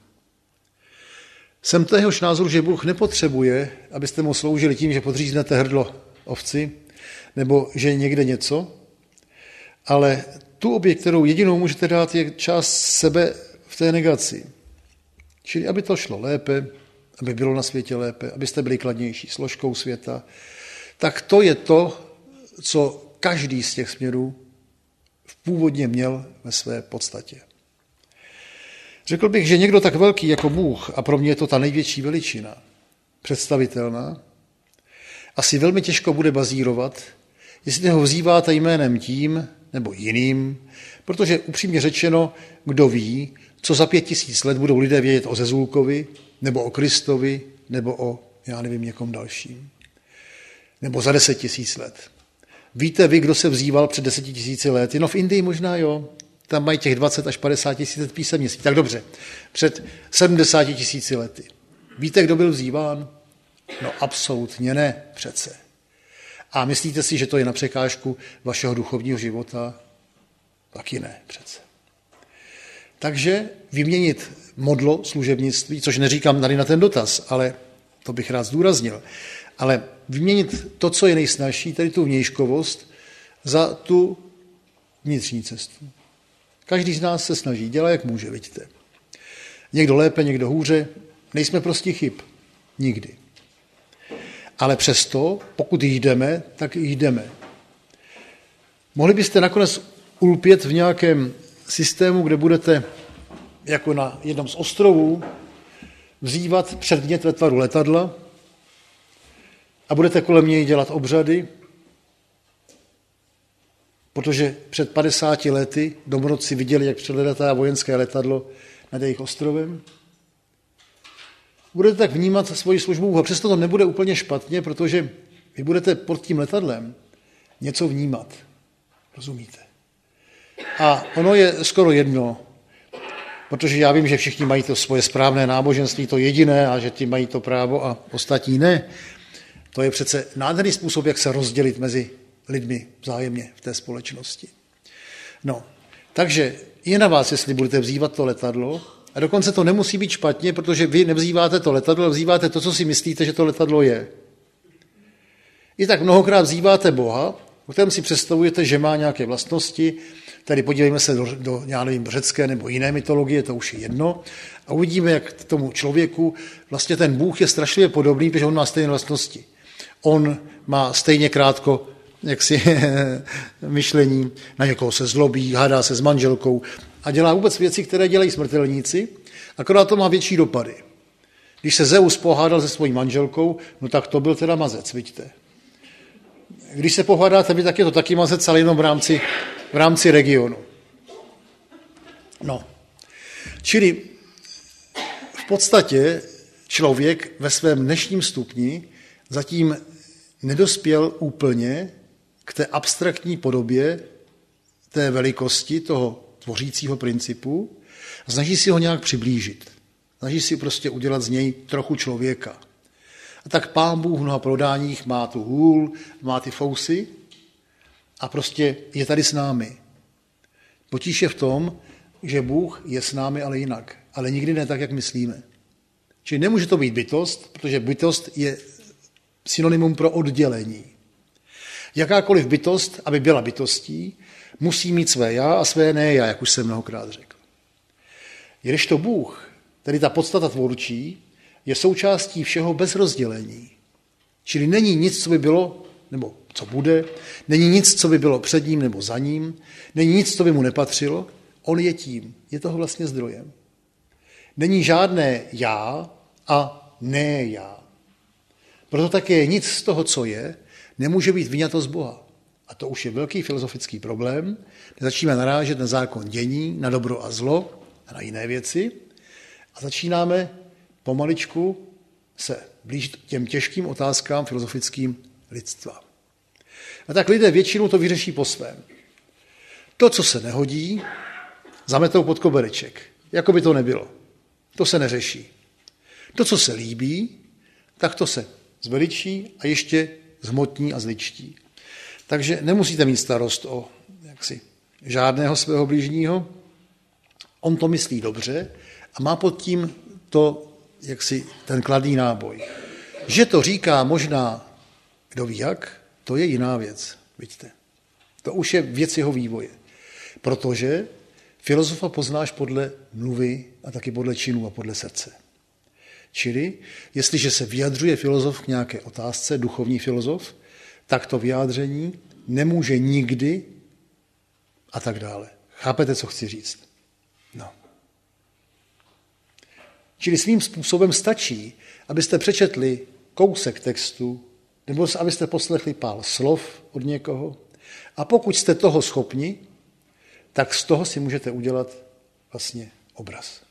Jsem téhož názoru, že Bůh nepotřebuje, abyste mu sloužili tím, že podříznete hrdlo ovci, nebo že je někde něco, ale tu oběť, kterou jedinou můžete dát, je část sebe v té negaci. Čili aby to šlo lépe, aby bylo na světě lépe, abyste byli kladnější složkou světa, tak to je to, co každý z těch směrů původně měl ve své podstatě. Řekl bych, že někdo tak velký jako Bůh, a pro mě je to ta největší veličina, představitelná, asi velmi těžko bude bazírovat, jestli ho vzýváte jménem tím nebo jiným, protože upřímně řečeno, kdo ví, co za pět tisíc let budou lidé vědět o Zezulkovi, nebo o Kristovi, nebo o, já nevím, někom dalším. Nebo za deset tisíc let. Víte vy, kdo se vzýval před deseti tisíci let? No v Indii možná jo. Tam mají těch dvacet až padesát tisíc let písemnictví. Tak dobře, před sedmdesáti tisíci lety. Víte, kdo byl vzýván? No absolutně ne, přece. A myslíte si, že to je na překážku vašeho duchovního života? Taky ne, přece. Takže vyměnit modlo služebnictví, což neříkám tady na ten dotaz, ale to bych rád zdůraznil, ale vyměnit to, co je nejsnažší, tedy tu vnějškovost, za tu vnitřní cestu. Každý z nás se snaží, dělá, jak může, vidíte. Někdo lépe, někdo hůře, nejsme prostě chyb. Nikdy. Ale přesto, pokud jdeme, tak jdeme. Mohli byste nakonec ulpět v nějakém systému, kde budete jako na jednom z ostrovů vzývat předmět ve tvaru letadla a budete kolem něj dělat obřady, protože před padesáti lety domorodci viděli, jak přelétá vojenské letadlo nad jejich ostrovem. Budete tak vnímat svoji službu a přesto to nebude úplně špatně, protože vy budete pod tím letadlem něco vnímat. Rozumíte? A ono je skoro jedno, protože já vím, že všichni mají to svoje správné náboženství, to jediné, a že ti mají to právo a ostatní ne. To je přece nádherný způsob, jak se rozdělit mezi lidmi vzájemně v té společnosti. No, takže je na vás, jestli budete vzývat to letadlo, a dokonce to nemusí být špatně, protože vy nevzýváte to letadlo, ale vzýváte to, co si myslíte, že to letadlo je. I tak mnohokrát vzýváte Boha, o kterém si představujete, že má nějaké vlastnosti. Tady podívejme se do, do já nevím, řecké nebo jiné mytologie, to už je jedno. A uvidíme, jak tomu člověku vlastně ten Bůh je strašlivě podobný, protože on má stejné vlastnosti. On má stejně krátko jaksi myšlení, na někoho se zlobí, hádá se s manželkou a dělá vůbec věci, které dělají smrtelníci, akorát to má větší dopady. Když se Zeus pohádal se svojí manželkou, no tak to byl teda mazec, vidíte. Když se pohádáte vy, tak je to taky mazec, ale jenom v rámci, v rámci regionu. No, čili v podstatě člověk ve svém dnešním stupni zatím nedospěl úplně k té abstraktní podobě té velikosti toho tvořícího principu a snaží si ho nějak přiblížit. Snaží si prostě udělat z něj trochu člověka. A tak Pán Bůh v mnoha prodáních má tu hůl, má ty fousy a prostě je tady s námi. Potíž je v tom, že Bůh je s námi, ale jinak. Ale nikdy ne tak, jak myslíme. Čili nemůže to být bytost, protože bytost je synonymum pro oddělení. Jakákoliv bytost, aby byla bytostí, musí mít své já a své ne já, jak už jsem mnohokrát řekl. Když to Bůh, tedy ta podstata tvůrčí, je součástí všeho bez rozdělení. Čili není nic, co by bylo, nebo co bude, není nic, co by bylo před ním nebo za ním, není nic, co by mu nepatřilo, on je tím, je toho vlastně zdrojem. Není žádné já a ne já. Proto také nic z toho, co je, nemůže být vyňato z Boha. A to už je velký filozofický problém. Začínáme narážet na zákon dění, na dobro a zlo a na jiné věci a začínáme pomaličku se blížit těm těžkým otázkám filozofickým lidstva. A tak lidé většinou to vyřeší po svém. To, co se nehodí, zametou pod kobereček, jako by to nebylo. To se neřeší. To, co se líbí, tak to se zveličí a ještě zhmotní a zličtí. Takže nemusíte mít starost o jaksi, žádného svého blížního. On to myslí dobře a má pod tím to, jaksi, ten kladný náboj. Že to říká možná, kdo ví jak, to je jiná věc, vidíte. To už je věc jeho vývoje. Protože filozofa poznáš podle mluvy a taky podle činů a podle srdce. Čili, jestliže se vyjadřuje filozof k nějaké otázce, duchovní filozof, tak to vyjádření nemůže nikdy a tak dále. Chápete, co chci říct? No. Čili svým způsobem stačí, abyste přečetli kousek textu, nebo abyste poslechli pár slov od někoho a pokud jste toho schopni, tak z toho si můžete udělat vlastně obraz.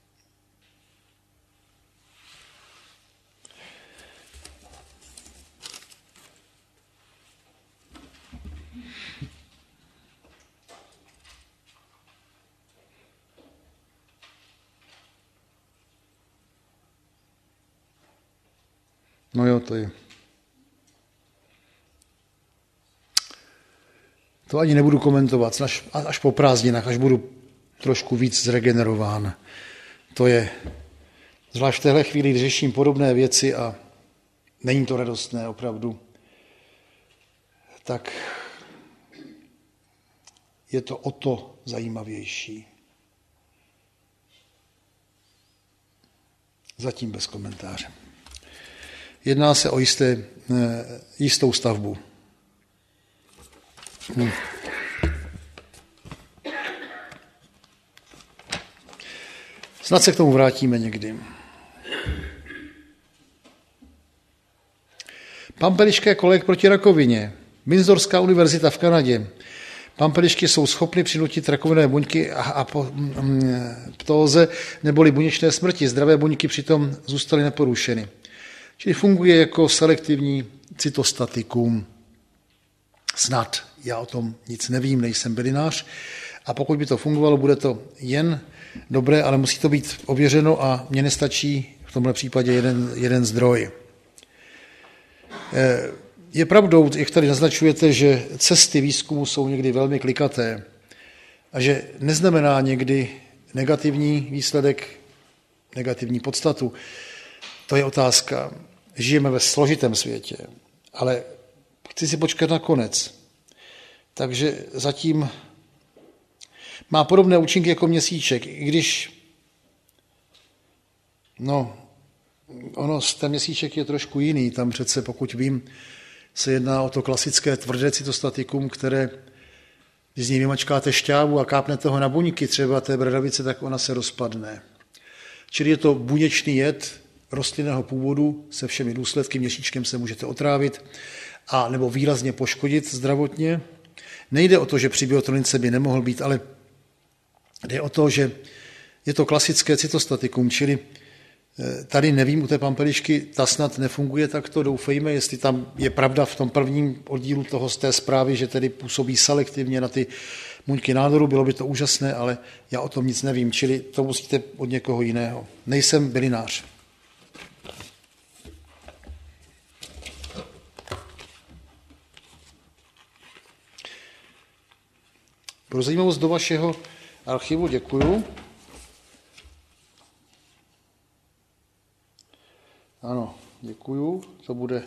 No jo, to je. To ani nebudu komentovat, až, až po prázdninách, až budu trošku víc zregenerován. To je, zvlášť v téhle chvíli, kdy řeším podobné věci a není to radostné opravdu, tak je to o to zajímavější. Zatím bez komentáře. Jedná se o jisté, jistou stavbu. Hm. Snad se k tomu vrátíme někdy. Pampelišké kolek proti rakovině. Windsorská univerzita v Kanadě. Pampelišky jsou schopny přinutit rakovinné buňky a apoptóze neboli buněčné smrti. Zdravé buňky přitom zůstaly neporušeny. Čili funguje jako selektivní cytostatikum. Snad, já o tom nic nevím, nejsem bylinář. A pokud by to fungovalo, bude to jen dobré, ale musí to být ověřeno a mně nestačí v tomhle případě jeden, jeden zdroj. Je pravdou, jak tady naznačujete, že cesty výzkumu jsou někdy velmi klikaté a že neznamená někdy negativní výsledek, negativní podstatu. To je otázka. Žijeme ve složitém světě, ale chci si počkat na konec. Takže zatím má podobné účinky jako měsíček, i když no, ono, ten měsíček je trošku jiný. Tam přece, pokud vím, se jedná o to klasické tvrdé cytostatikum, které, když z ní vymačkáte šťávu a kápnete ho na buňky třeba té bradavice, tak ona se rozpadne. Čili je to buněčný jed rostlinného původu se všemi důsledky. Měsíčkem se můžete otrávit a nebo výrazně poškodit zdravotně. Nejde o to, že při biotronice by nemohl být, ale jde o to, že je to klasické cytostatikum, čili tady nevím u té pampelišky, ta snad nefunguje takto, doufejme, jestli tam je pravda v tom prvním oddílu toho z té zprávy, že tedy působí selektivně na ty buňky nádoru, bylo by to úžasné, ale já o tom nic nevím, čili to musíte od někoho jiného. Nejsem bylinář. Pro zajímavost do vašeho archivu děkuju. Ano, děkuju. To bude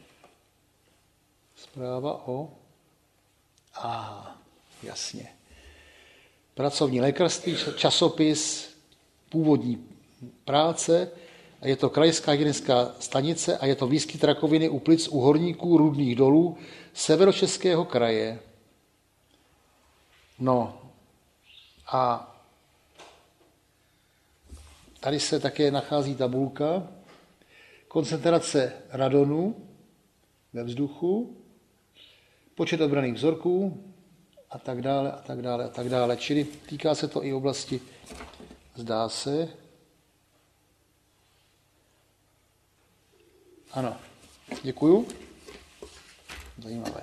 zpráva o... A, jasně. Pracovní lékařství, časopis, původní práce, a je to krajská hygienická stanice a je to výskyt rakoviny u plic u horníků Rudných dolů Severočeského kraje. No a tady se také nachází tabulka koncentrace radonu ve vzduchu, počet obraných vzorků a tak dále a tak dále a tak dále. Čili týká se to i oblasti, zdá se, ano, děkuju. Zajímavé.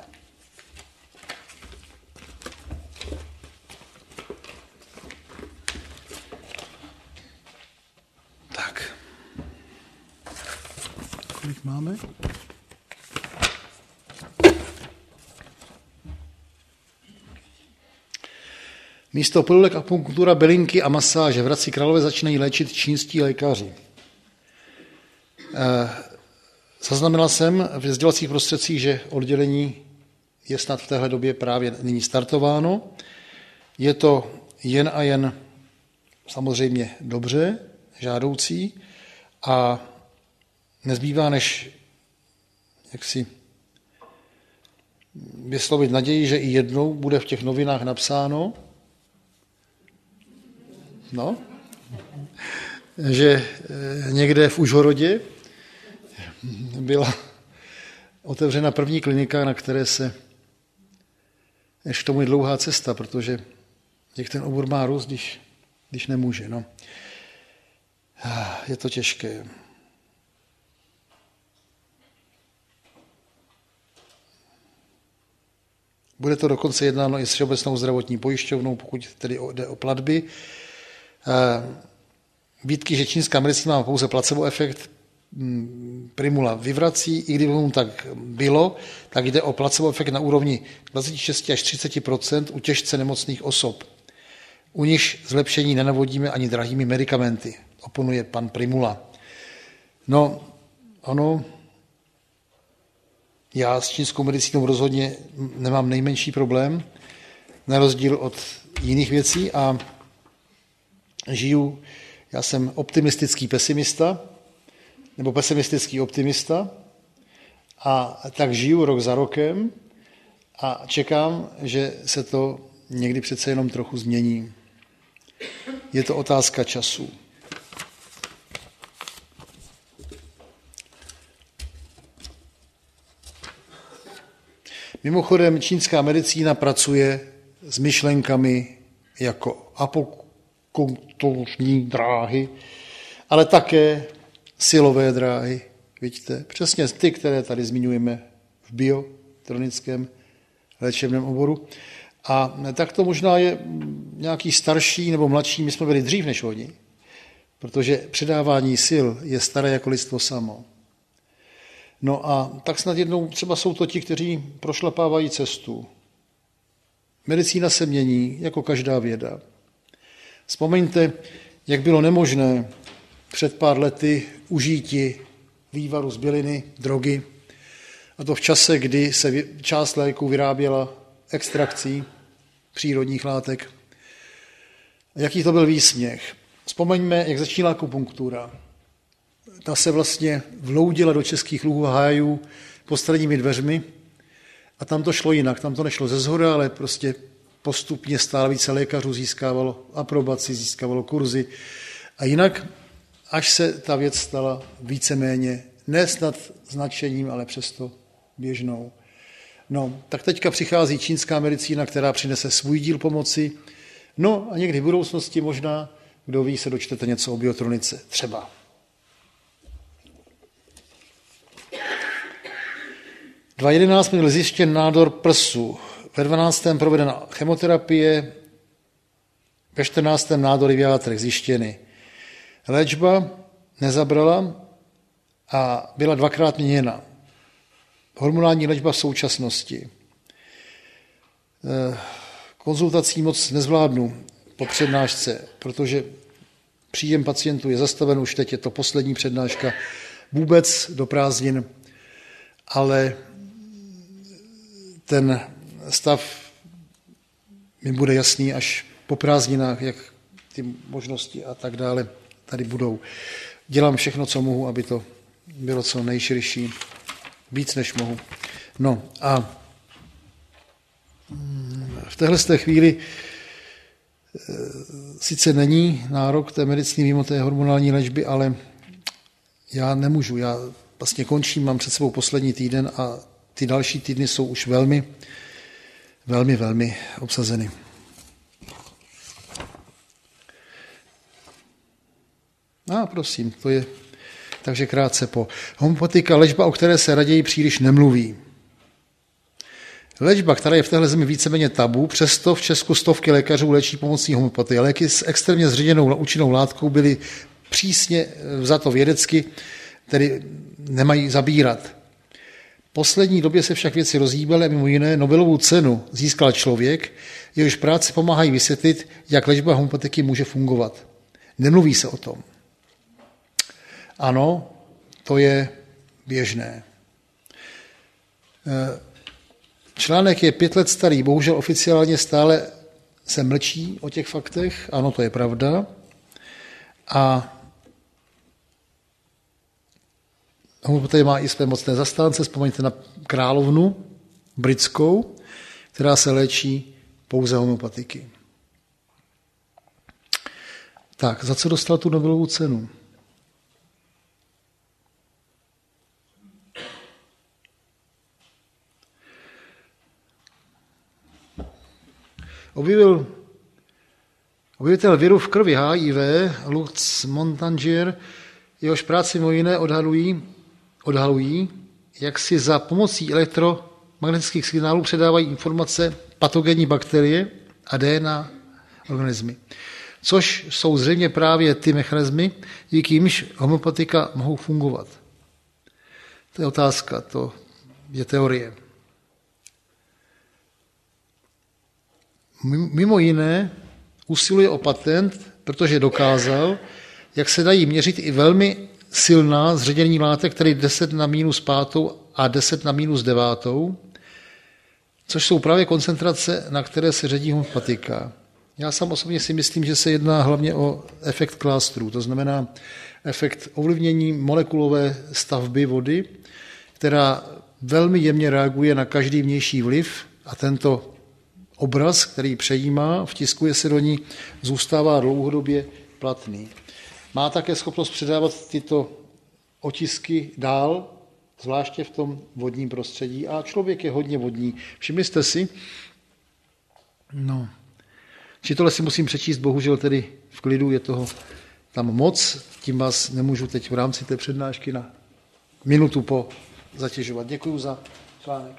Tak. Kolik máme? Místo pilulek, akupunktura, bylinky a masáže v Hradci Králové začínají léčit čínští lékaři. Zaznamenal jsem v sdělovacích prostředcích, že oddělení je snad v téhle době právě nyní startováno. Je to jen a jen samozřejmě dobře, žádoucí a nezbývá než jak si vyslovit naději, že i jednou bude v těch novinách napsáno, no, že někde v Užhorodě byla otevřena první klinika, na které se, než k tomu je dlouhá cesta, protože jak ten obor má růst, když, když nemůže. No. Je to těžké. Bude to dokonce jednáno i s Všeobecnou zdravotní pojišťovnou, pokud tedy jde o platby. Výtky, že čínská medicína má pouze placebo efekt, Primula vyvrací, i kdyby mu tak bylo, tak jde o placebo efekt na úrovni dvacet šest až třicet procent u těžce nemocných osob. U nich zlepšení nenavodíme ani drahými medikamenty, oponuje pan Primula. No, ano, já s čínskou medicínou rozhodně nemám nejmenší problém, na rozdíl od jiných věcí a žiju, já jsem optimistický pesimista, nebo pesimistický optimista a tak žiju rok za rokem a čekám, že se to někdy přece jenom trochu změní. Je to otázka času. Mimochodem, čínská medicína pracuje s myšlenkami jako apokulturní dráhy, ale také silové dráhy, vidíte, přesně ty, které tady zmiňujeme v biotronickém léčebném oboru. A tak to možná je nějaký starší nebo mladší, my jsme byli dřív než oni, protože předávání sil je staré jako lidstvo samo. No a tak snad jednou třeba jsou to ti, kteří prošlapávají cestu. Medicína se mění, jako každá věda. Vzpomeňte, jak bylo nemožné před pár lety užíti vývaru z byliny, drogy, a to v čase, kdy se část léků vyráběla extrakcí přírodních látek. Jaký to byl výsměch. Vzpomeňme, jak začínala akupunktura. Ta se vlastně vloudila do českých luhů a hájů postranními dveřmi a tam to šlo jinak. Tam to nešlo ze zhora, ale prostě postupně stále více lékařů získávalo aprobaci, získávalo kurzy. A jinak, až se ta věc stala víceméně, ne snad značením, ale přesto běžnou. No, tak teďka přichází čínská medicína, která přinese svůj díl pomoci. No a někdy v budoucnosti možná, kdo ví, se dočtete něco o biotronice. Třeba. dva jedenáct byl zjištěn nádor prsu. Ve dvanáctém provedena chemoterapie, ve čtrnáctém nádory v játrech zjištěny. Léčba nezabrala a byla dvakrát měněna. Hormonální léčba v současnosti. konzultací moc nezvládnu po přednášce, protože příjem pacientů je zastaven, už teď je to poslední přednáška vůbec do prázdnin, ale ten stav mi bude jasný až po prázdninách, jak ty možnosti a tak dále tady budou. Dělám všechno, co mohu, aby to bylo co nejširší, víc než mohu. No a v téhle chvíli sice není nárok té medicíny mimo té hormonální léčby, ale já nemůžu. Já vlastně končím, mám před sebou poslední týden a ty další týdny jsou už velmi, velmi, velmi obsazeny. A prosím, to je takže krátce po. Homeopatika, léčba, o které se raději příliš nemluví. Léčba, která je v téhle zemi víceméně tabu, přesto v Česku stovky lékařů léčí pomocí homeopatie. Léky s extrémně zředěnou účinnou látkou byly přísně vzato vědecky, tedy nemají zabírat. V poslední době se však věci rozhýbaly a mimo jiné Nobelovu cenu získal člověk, jehož práci pomáhají vysvětlit, jak léčba homeopatiky může fungovat. Nemluví se o tom. Ano, to je běžné. Článek je pět let starý, bohužel oficiálně stále se mlčí o těch faktech, ano, to je pravda. A homeopatie má i své mocné zastánce, vzpomeňte na královnu britskou, která se léčí pouze homeopatiky. Tak, za co dostal tu Nobelovu cenu? Objevil objevitel viru v krvi H I V, Lutz Montanger, jehož práci mimo jiné odhalují, odhalují, jak si za pomocí elektromagnetických signálů předávají informace patogenní bakterie a D N A organismy. Což jsou zřejmě právě ty mechanismy, díky nimž homeopatika mohou fungovat. To je otázka, to je teorie. Mimo jiné usiluje o patent, protože dokázal, jak se dají měřit i velmi silná zředění látek, tedy deset na minus pátou a deset na minus devátou, což jsou právě koncentrace, na které se ředí homeopatika. Já sám osobně si myslím, že se jedná hlavně o efekt klástrů, to znamená efekt ovlivnění molekulové stavby vody, která velmi jemně reaguje na každý vnější vliv a tento obraz, který přejímá, vtiskuje se do ní, zůstává dlouhodobě platný. Má také schopnost předávat tyto otisky dál, zvláště v tom vodním prostředí. A člověk je hodně vodní. Všimli jste si? No. Či tohle si musím přečíst, bohužel tedy v klidu je toho tam moc. Tím vás nemůžu teď v rámci té přednášky na minutu po zatěžovat. Děkuju za článek.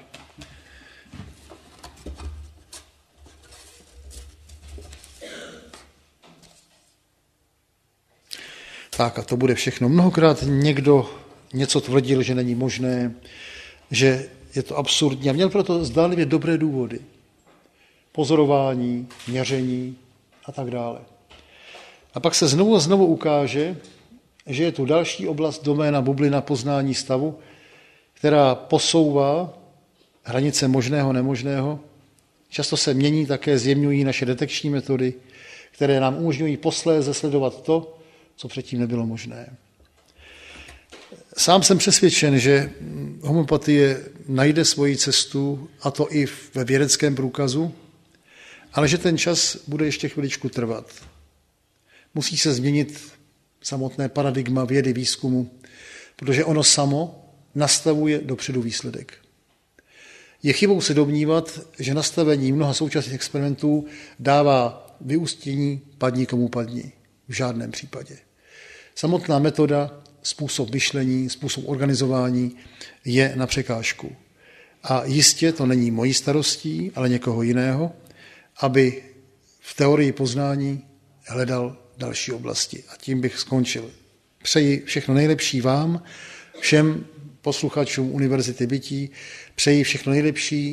Tak a to bude všechno. Mnohokrát někdo něco tvrdil, že není možné, že je to absurdní a měl proto zdánlivě dobré důvody. Pozorování, měření a tak dále. A pak se znovu a znovu ukáže, že je tu další oblast doména bublina poznání stavu, která posouvá hranice možného, nemožného. Často se mění, také zjemňují naše detekční metody, které nám umožňují posléze sledovat to, co předtím nebylo možné. Sám jsem přesvědčen, že homeopatie najde svoji cestu, a to i ve vědeckém průkazu, ale že ten čas bude ještě chviličku trvat. Musí se změnit samotné paradigma vědy, výzkumu, protože ono samo nastavuje dopředu výsledek. Je chybou se domnívat, že nastavení mnoha současných experimentů dává vyústění padni komu padni. V žádném případě. Samotná metoda, způsob myšlení, způsob organizování je na překážku. A jistě to není mojí starostí, ale někoho jiného, aby v teorii poznání hledal další oblasti. A tím bych skončil. Přeji všechno nejlepší vám, všem posluchačům Univerzity bytí, přeji všechno nejlepší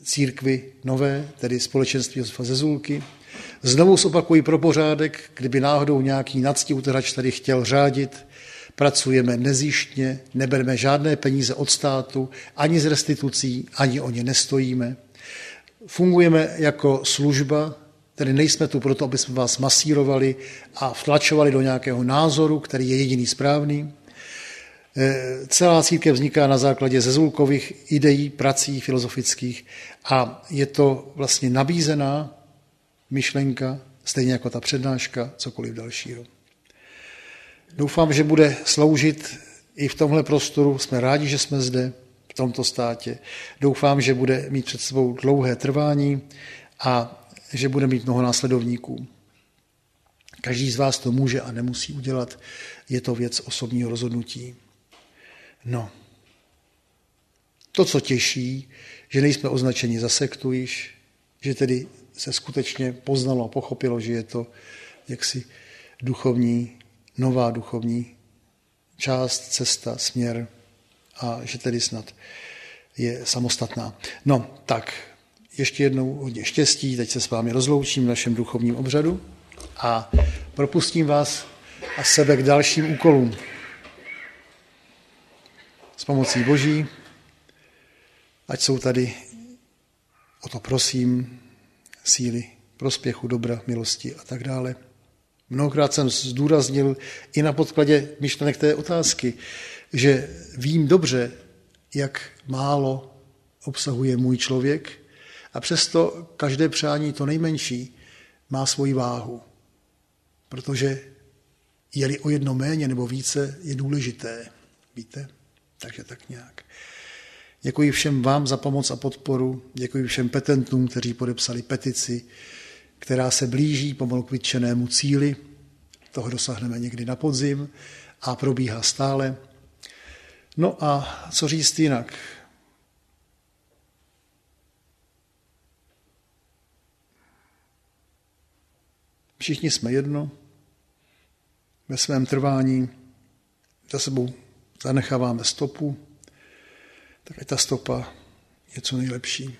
církvi nové, tedy společenství Josefa Zezulky. Znovu zopakuji pro pořádek, kdyby náhodou nějaký nadstiuterač tady chtěl řádit, pracujeme nezištně, nebereme žádné peníze od státu, ani z restitucí, ani o ně nestojíme. Fungujeme jako služba, tedy nejsme tu proto, aby jsme vás masírovali a vtlačovali do nějakého názoru, který je jediný správný. Celá církev vzniká na základě Zezulkových ideí, prací filozofických a je to vlastně nabízená myšlenka, stejně jako ta přednáška, cokoliv dalšího. Doufám, že bude sloužit i v tomhle prostoru. Jsme rádi, že jsme zde, v tomto státě. Doufám, že bude mít před sebou dlouhé trvání a že bude mít mnoho následovníků. Každý z vás to může a nemusí udělat. Je to věc osobního rozhodnutí. No. To, co těší, že nejsme označeni za sektu již, že tedy se skutečně poznalo a pochopilo, že je to jaksi duchovní, nová duchovní část, cesta, směr a že tedy snad je samostatná. No, tak ještě jednou hodně štěstí, teď se s vámi rozloučím v našem duchovním obřadu a propustím vás a sebe k dalším úkolům. S pomocí Boží, ať jsou tady, o to prosím, síly prospěchu, dobra, milosti a tak dále. Mnohokrát jsem zdůraznil i na podkladě myšlenek té otázky, že vím dobře, jak málo obsahuje můj člověk a přesto každé přání, to nejmenší, má svoji váhu. Protože je-li o jedno méně nebo více, je důležité. Víte? Takže tak nějak. Děkuji všem vám za pomoc a podporu, děkuji všem petentům, kteří podepsali petici, která se blíží pomalu k vytčenému cíli. Toho dosáhneme někdy na podzim a probíhá stále. No a co říct jinak? Všichni jsme jedno, ve svém trvání za sebou zanecháváme stopu, tak ať ta stopa je co nejlepší.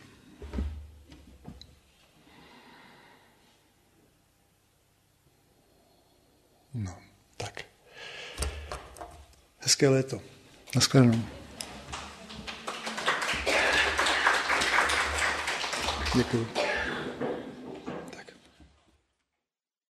No, tak. Hezké léto. Naschledanou. Děkuji.